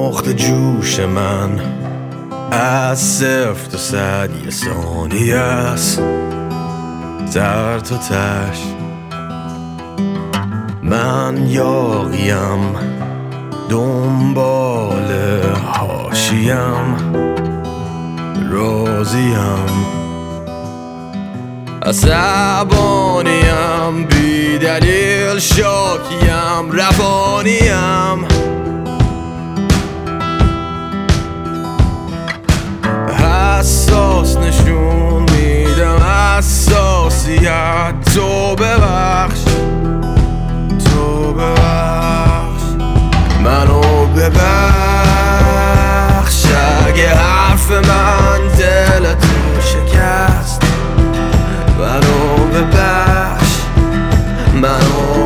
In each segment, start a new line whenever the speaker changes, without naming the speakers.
نقطه جوش من از 0 تا 100 یه ثانیه است، در تا تش. من یاقیم دنبال حاشیم، راضیم عصبانیم، بی دلیل شاکیم، روانیم. حساس نشون میدم حساسیت، تو ببخش، تو ببخش، منو ببخش. اگه حرف من دلتو شکست، منو ببخش، منو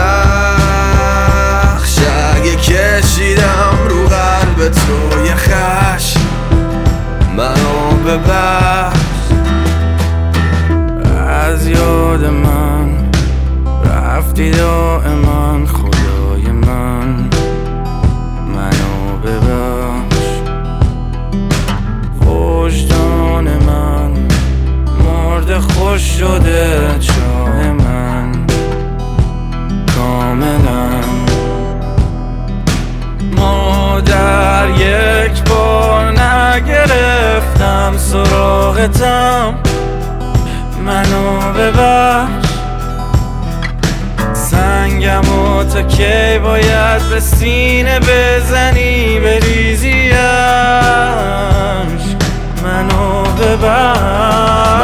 ببخش. اگه کشیدم رو قلب تو یه خشم، منو ببخش. از یاد من رفتی دائما، خدای من منو ببخش. وجدان من مرده، خوش شده چاه من کاملا. مادر یک بار نگرفتم سراغتم، منو ببخش. سنگمو تا کی باید به سینه بزنی، بریزیش، منو ببخش.